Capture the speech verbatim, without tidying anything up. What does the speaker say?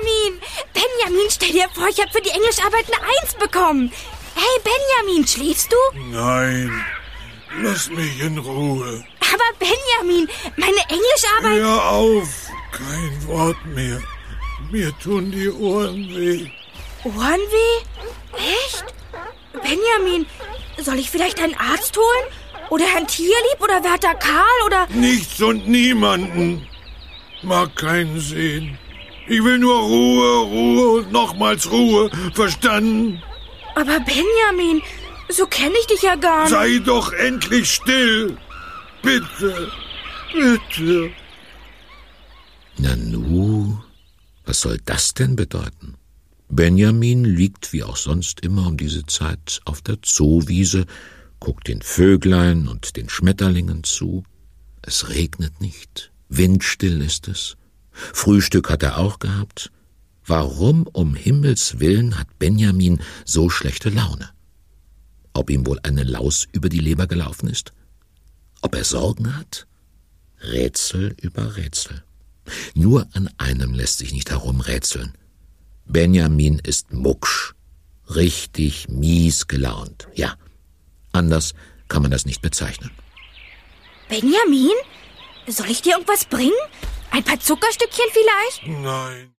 Benjamin! Benjamin, stell dir vor, ich habe für die Englischarbeit eine Eins bekommen. Hey, Benjamin, schläfst du? Nein, lass mich in Ruhe. Aber Benjamin, meine Englischarbeit... Hör auf, kein Wort mehr. Mir tun die Ohren weh. Ohren weh? Echt? Benjamin, soll ich vielleicht einen Arzt holen? Oder Herrn Tierlieb oder Wärter Karl oder... Nichts und niemanden. Mag keinen sehen. Ich will nur Ruhe, Ruhe und nochmals Ruhe. Verstanden? Aber Benjamin, so kenne ich dich ja gar nicht. Sei doch endlich still. Bitte, bitte. Nanu, was soll das denn bedeuten? Benjamin liegt wie auch sonst immer um diese Zeit auf der Zoowiese, guckt den Vöglein und den Schmetterlingen zu. Es regnet nicht, windstill ist es. Frühstück hat er auch gehabt. Warum um Himmels Willen hat Benjamin so schlechte Laune? Ob ihm wohl eine Laus über die Leber gelaufen ist? Ob er Sorgen hat? Rätsel über Rätsel. Nur an einem lässt sich nicht herumrätseln. Benjamin ist mucksch, richtig mies gelaunt. Ja, anders kann man das nicht bezeichnen. Benjamin, soll ich dir irgendwas bringen? Ein paar Zuckerstückchen vielleicht? Nein.